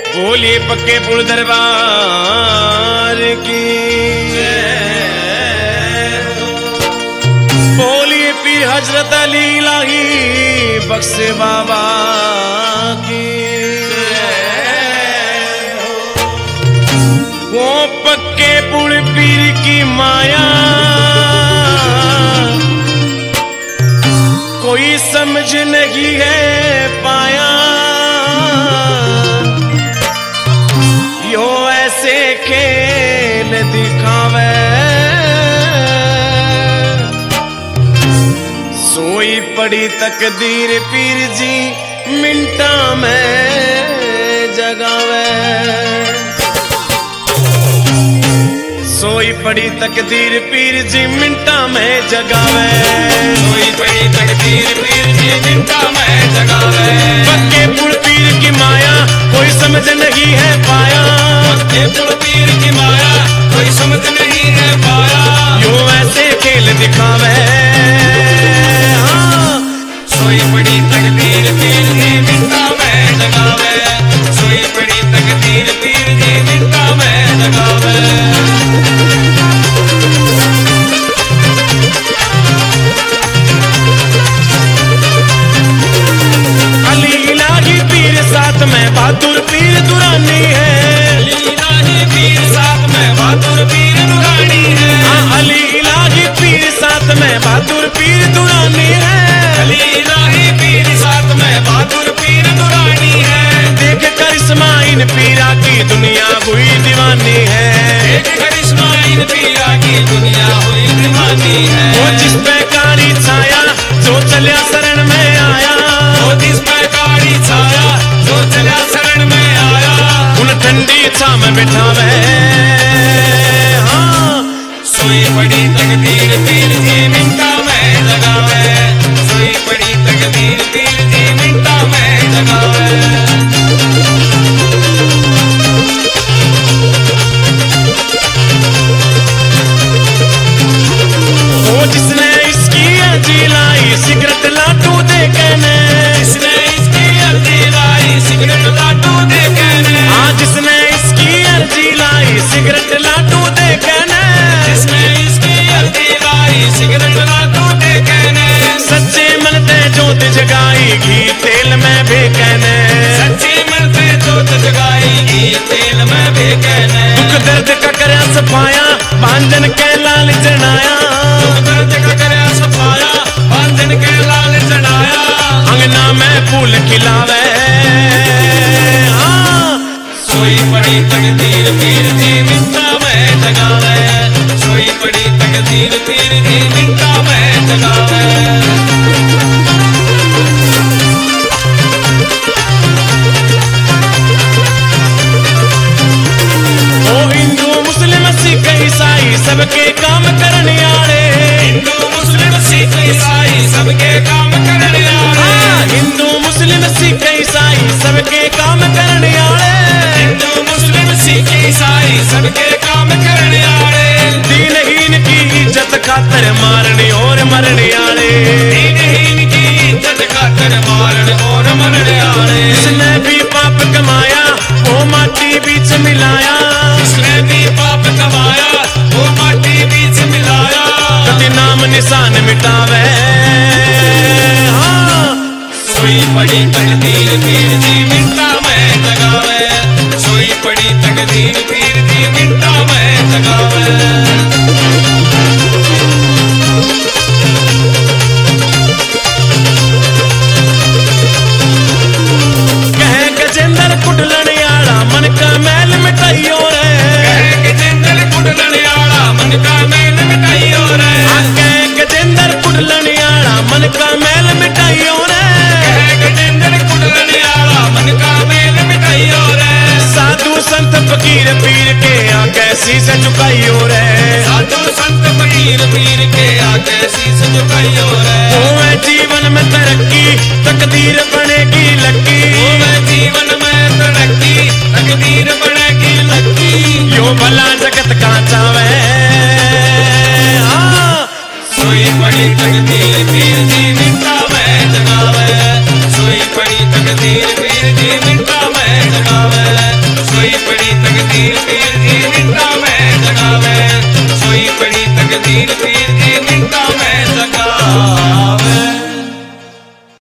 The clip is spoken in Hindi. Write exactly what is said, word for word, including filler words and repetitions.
बोलिए पक्के पुल दरबार की, बोलिए पीर हजरत अली इलाही बख्श बाबा की। वो पक्के पुल पीर की माया कोई समझ नहीं है पाया, यो ऐसे खेल दिखावे सोई पड़ी तकदीर पीर जी मिंटा में जगावे। सोई पड़ी तकदीर पीर जी मिंटा में जगावे, सोई पड़ी तकदीर पीर जी मिंटा में जगावे। पक्के पुल पीर की माया कोई समझ नहीं है पाया, पक्के पुल पीर की माया कोई समझ नहीं है पाया, यूं ऐसे खेल दिखावे। हाँ। सोई पड़ी तकदीर पीर जी मिंटा में जगावे, सोई पड़ी तकदीर पीर जी मिंटा में जगावे। बहादुर पीर दुरानी है, अली इलाही पीर साथ में बहादुर पीर दुरानी है। हाँ अली इलाही पीर साथ में बहादुर पीर दुरानी है, अली इलाही पीर साथ में बहादुर पीर दुरानी है। देख करिश्मा इन पीरा की दुनिया हुई दीवानी है, देख करिश्मा इन पीरा की दुनिया हुई दीवानी है। वो जिस पे कारी छाया जो चलिया शरण में आया, वो जिस पे कारी छाया जो चलिया शरण में आया, उन ठंडी छां में बिठावे। हाँ। सोई पड़ी तकदीर पीर जी मिंटा में जगावे, सोई पड़ी तकदीर पीर जी मिंटा में जगावे। वो जिसने इसकी अर्जी लाई सिगरेट लाटू दे कहने, जिसने इसकी अर्जी लाई सिगरेट लाटू दे कहने, हाँ जिसने इसकी अर्जी लाई सिगरेट लाटू दे कहने, जिसने इसकी अर्जी लाई सिगरेट लाटू दे कहने। सच्चे मन ते जोत जगाई घी तेल में भी कहने, सच्चे मन से जोत जगाई घी तेल में भी कहने। दुख दर्द का करया सफाया भांजन के लाल चढ़ाया, दुख दर्द का करया सफाया भांजन के लाल चढ़ाया, अंगना में फूल खिलावे। हाँ। सोई पड़ी तकदीर पीर जी मिंटा में जगावे, सोई पड़ी तकदीर पीर जी मिंटा में जगावे। ओ हिंदू मुस्लिम सिख ईसाई सबके काम करने आले, हिंदू मुस्लिम सिख ईसाई सबके काम करने आले, हाँ हिंदू मुस्लिम सिख ईसाई सबके काम करने आले, हिंदू मुस्लिम सिख ईसाई सबके काम करने आले। दीनहीन की इज्जत खातर मारने और मरने आले, दीनहीन की इज्जत खातर मारने और मरने आले। जिसने भी पाप कमाया वो माटी बीच मिलाया, जिसने भी पाप कमाया वो माटी बीच मिलाया, कति नाम निशान मिटावे। हाँ। सोई पड़ी तकदीर पीर जी मिंटा में जगावे, सोई पड़ी तकदीर पीर जी मिंटा में जगावे। कहे गजेंद्र कुटलनियाड़ा मन का मैल मिटाइयो रे, कहे गजेंद्र कुटलनियाड़ा मन का मैल मिटाइयो रे, कहे गजेंद्र कुटलनियाड़ा मन का मैल मिटाइयो रे, कहे गजेंद्र कुटलनियाड़ा मन का मैल मिटाइयो रे। साधु संत फकीर पीर के आगे शीश झुकाइयो रे, साधु संत फकीर पीर के आगे शीश झुकाइयो रे। होवे जीवन में तरक्की तकदीर बनेगी लकी, होवे जीवन में तरक्की तकदीर बनेगी लकी, यो भला जगत का चावे। हाँ। सोई पड़ी तकदीर पीर जी मिंटा में जगावे, सोई पड़ी तकदीर पीर जी मिंटा में जगावे। तकदीर पीर